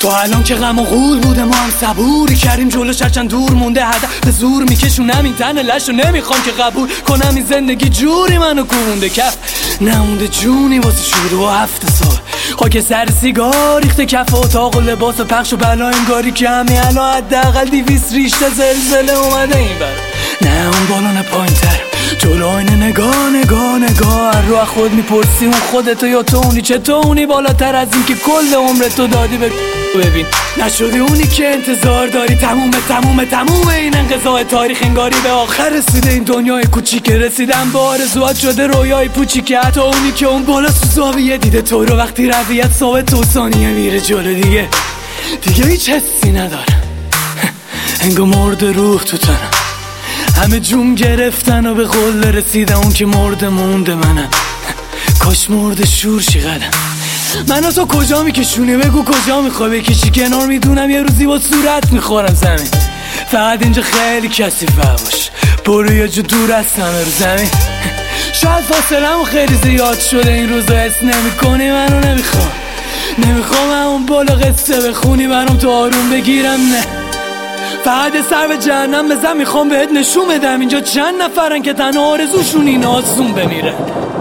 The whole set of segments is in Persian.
تا الان که غم و غول بوده ما هم صبوری کردیم جلوش هرچند دور مونده هدف به زور میکشونم این تن لشو نمیخوام که قبول کنم این زندگی جوری منو کونده کف نمونده جونی واسه شروع و 7 سال خاک سر سیگار ریخته کف اتاق و لباس و پخش و بلا انگاری که همین الان حداقل 200 ریشته زلزله اومده این بر نه اون بالان پایین تر جلو آینه نگاه رو خود میپرسی اون خودتو یا تو اونی چطور اونی بالاتر از این که کل عمرتو دادی ببین نشدی اونی که انتظار داری تموم این انقضاء تاریخ انگاری به آخر رسیده این دنیای کوچیک رسیدم با آرزوات شده رویای پوچیک حتی اونی که اون بالا سو زاویه دیده تو رو وقتی رویت ثابت و ثانیه میره جلو دیگه هیچ حسی ندارم انگار مرده روح تو تنم همه جون گرفتن و به قله رسیدم اون که مرده مونده منم کاش مرده شور شی قدم من و تو کجا میکشونی بگو کجا میخوای بکشی کنار میدونم یه روزی با صورت میخورم زمین فقط اینجا خیلی کثیفه باش برو یه جو دور از همه رو زمین شاید فاصله‌مون خیلی زیاد شده این روزا حس نمی‌کنی منو نمیخوام همون بالا قصه بخونی برام تو آروم بگیرم نه فقط سر به جهنم بزن میخوام بهت نشون بدم اینجا چند نفرن که تنها آرزوشون این آسون بمیرن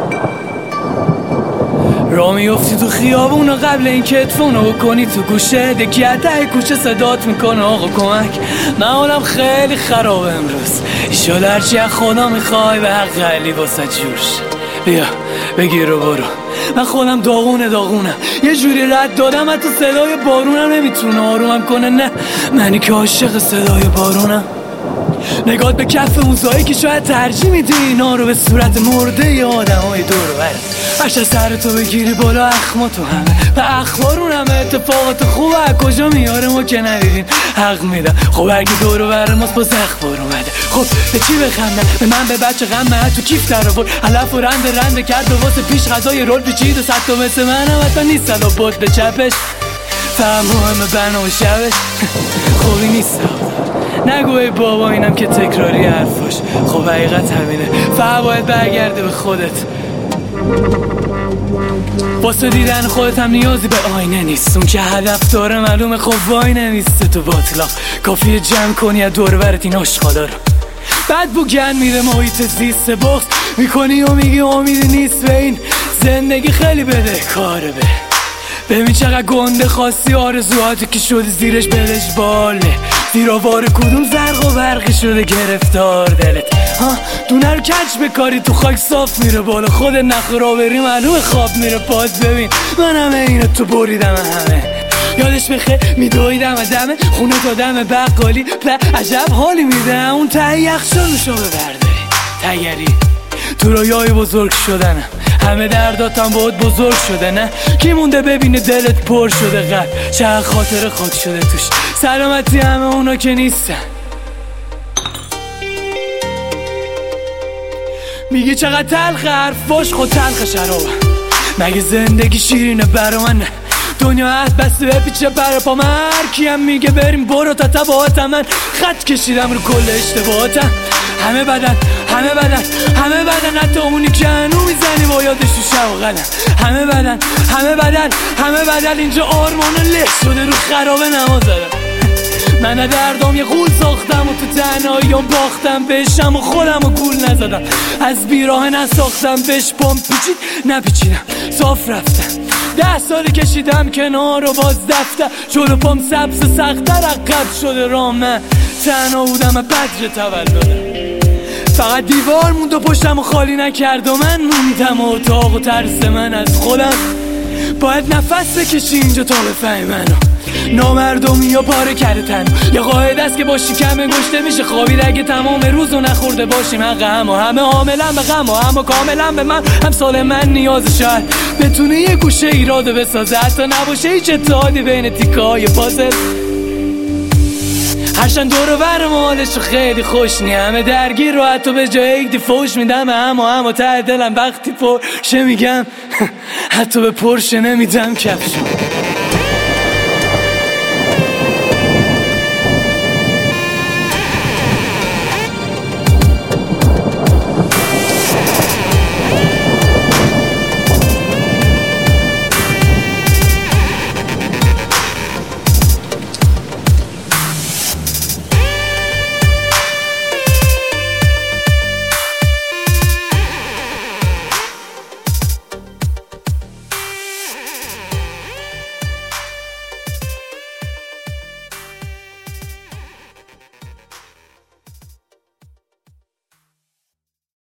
را میفتی تو خیابون و قبل این که ادفونو کنی تو گوشه دکی عده کوچه صدات میکنه آقا کمک من حالم خیلی خرابه امروز ایشالا هرچی از خدا میخوای به حق علی واسه جورش بیا بگیر و برو من خودم داغونم یه جوری رد دادم حتی صدای بارونم نمیتونه آرومم کنه نه منی که عاشق صدای بارونم نگات به کف موزایی که شاید ترجیح میدی اینا رو به صورت مرده ی آدم های دور برد هرچه سر تو بگیری بالا اخما تو همه و اخبارون همه اتفاقات خوبه کجا میاره ما که ندیدیم حق میدم خب اگه دور بر ماست باز اخبار اومده خب به چی بخندم به من به بچه غم تو کیف در آورد علف و رنده کرد و واسه پیش غذای رول پیچید و صد تا مثل منم حتی نیستن و بود به چپش فهم همه بنا و شبش خوبی نیست نگوی بابا اینم که تکراری حرفاش خب حقیقت همینه فقط باید برگرده به خودت واسه دیدن خودت هم نیازی به آینه نیست اون که هدف داره معلومه خب وای نمیسته تو باطلا کافیه جمع کنی از دور برت این عشقالا رو بعد بوگن میره محیط زیست بخص میکنی و میگی امیدی نیست به این زندگی خیلی بده کاره ببین چقدر گنده خواستی آرزوهاتی که شدی زیرش بلش باله زیراوار کدوم زرق و برقی شده گرفتار دلت دونه رو کج بکاری تو خاک صاف میره بالا خود نخورا بری معلوم خواب میره پاس ببین من همه اینو تو بریدم همه یادش بخیر میدویدم دمه خونه تا دم بقالی عجب حالی میده اون ته یخشانشو ببرداری تگری تو رویای بزرگ شدنم همه درداتم باید بزرگ شده نه کی مونده ببینه دلت پر شده قلب چه خاطر خاک شده توش سلامتی همه اونا که نیستن میگی چقدر تلخ حرفاش خود تلخ شرابم مگه زندگی شیرینه برا من دنیا هست بسته بپیچه برا پا من کیم میگه بریم برو تا تباهاتم من خط کشیدم رو کل اشتباهاتم همه بدن حتی اونی که هنو میزنی با یادش تو شب و قلم همه بدن اینجا آرمان له شده رو خرابه نماز زدم من دردام یه غول ساختم و تو تنهاییام باختم بهشم و خودم و گول نزدم از بیراه نساختم بهش پام پیچید نپیچیدم صاف رفتم 10 سالی کشیدم کنار و باز دفتر جلو پام سبز سختر عقب شده راه من تنها بودم بدر تولدم فقط دیوار موند و پشتم و خالی نکرد و من موندم و اتاق و ترس من از خودم باید نفس بکشی اینجا تا بفهمی منو نامردمی یا پاره کرده تن یا قاعده است که با شکم گشته میشه خوابید اگه تمام روزو نخورده باشیم حق همه حاملن به غم و همه کاملا به من همسال من نیاز شاید بتونه یه گوشه ایراده بسازه حتی نباشه هیچ اتحادی بین تیکه های پازل هرچند دور و بر مالشو خیلی خوش نی همه درگیر رو حتی به جای یک دی فوش میدم اما ته دلم وقتی پرشه میگم حتی به پرشه نمیدم کفشو